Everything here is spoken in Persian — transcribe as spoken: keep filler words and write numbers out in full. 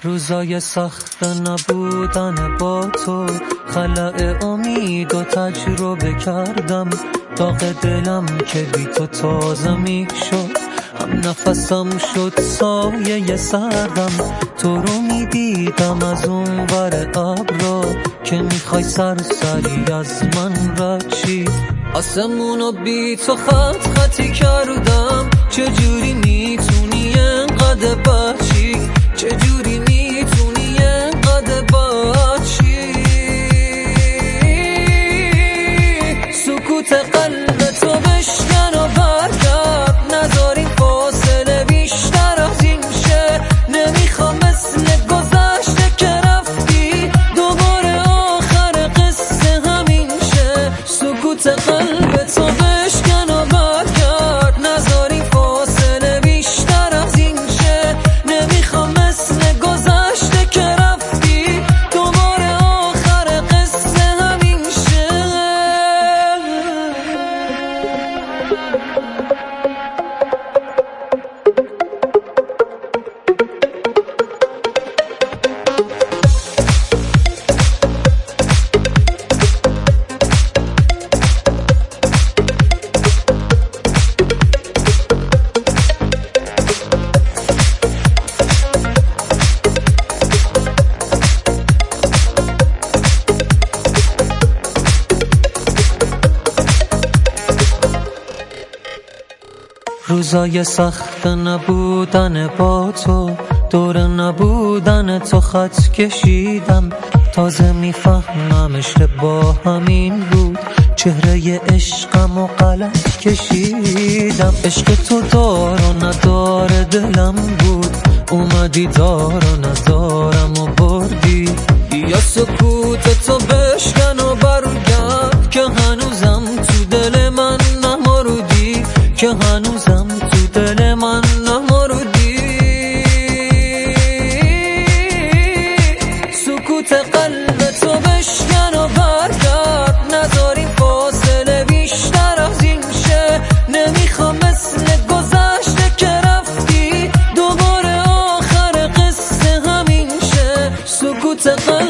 روزای سخت نبودن با تو، خلأ امید و تجربه کردم. داغ دلم که بی تو تازه می شد، هم نفسم شد سایه سردم. تو رو می دیدم از اون ور ابرا که میخوای سرسری از من رد شی. آسمونو بی تو خط خطی کردم. چجوری میتونی انقدر بچی؟ چجوری میتونی انقدر بچی؟ سکوت قلب تو بشکن و برگرد، نذار این فاصله بیشتر از این شه. نمیخوام مثل گذشته که رفتی دوباره آخر قصه همین شه. سکوت قلب تو بشکن و برگرد، نذار این فاصله بیشتر از این شه. نمیخوام مثل گذشته که رفتی دوباره آخر قصه همین شه. روزای سخت نبودن با تو، دور نبودن تو خط کشیدم. تازه میفهمم اشتباه همین بود، چهره عشقم و غلط کشیدم. عشق تو دار و ندار دلم بود، اومدی دار و ندارم و بردی. یا سکوت تو بشکن و برگرد که هنوزم تو دل من نمردی، که هنوزم تو دل من نمردی. سکوت قلب تو بشکن و برگرد، نذار این فاصله بیشتر از این شه. نمیخوام مثل گذشته که رفتی دوباره آخر قصه همین شه. سکوت قلب